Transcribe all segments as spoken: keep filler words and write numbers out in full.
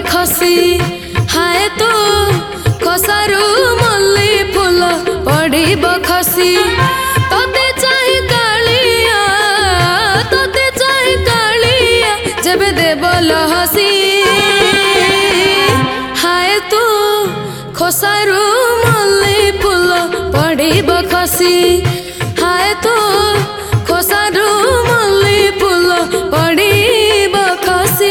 खसी हाय तू खसारू मल्ली फूल पड़ब खसी तोते चाहे कालिया तोते चाहे कालिया जब देवल हसी हाय तू खसारू मल्ली फूल पड़ब खसी हाय तू खसारू मल्ली फूल पड़ब खसी।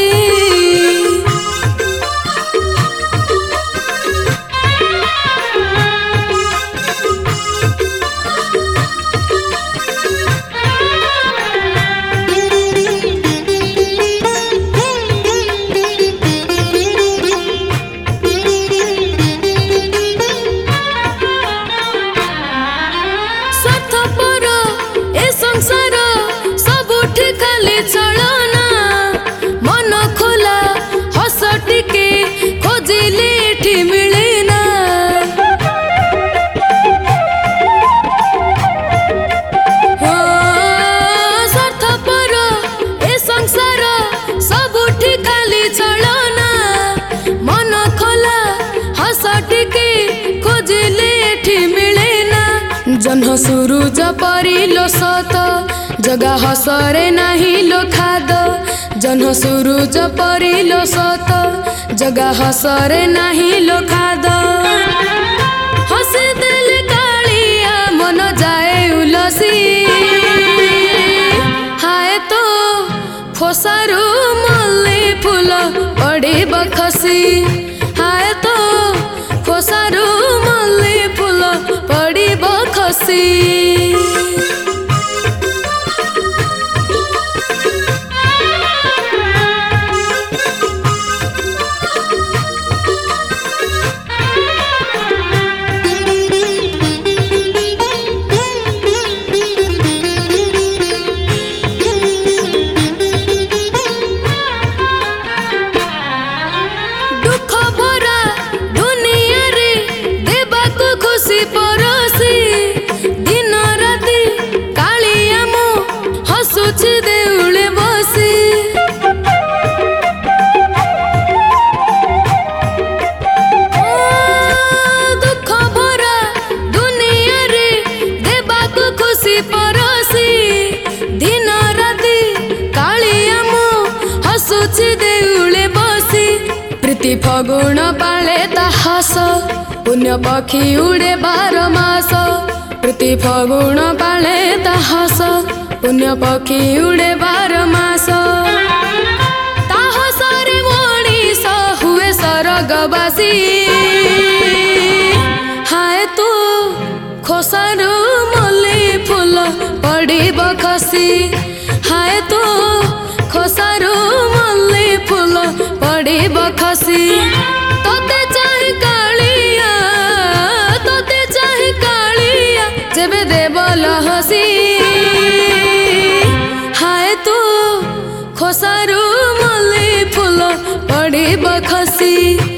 चलना मन खोला हस टिके खोजिले मिलेना स्वार्थपर ए संसार सबुठी खाली चलना मन खोला हस टिके खोजिले मिलेना जन्ह सुरुज परिलो सत जगा हसरे नाही लो खाद जन्ह सुरुज परिलो सत जगा हसरे नाही लो खाद हसी दिल कालिया मन जाए उलसी हाय तो खोसारू मल्ली फूल पड़ब खसी हाय तो खोसारू मल्ली फूल पड़ब खसी। देउले बसी दुख भरा दुनिया रे देबाकु खुशी परसी दिन राति कालिया मो हसुछि देउले बसी प्रीति फगुण पाले ता हस पुण्य पक्षी उड़े बार मास प्रीति फगुण पाले ता हस पुण्य पक्षी उड़े बार मास ताहसरे मणिष हुए सरगबासी हाय तू खोसारू मल्ली फूल पड़ब खसी हाय तू खोसारू मल्ली फूल पड़ब खसी तोते चाहे कालिया तोते चाहे कालिया जेबे देवल हसी हाय तू खोसारू मल्ली फूल पड़ब खसी।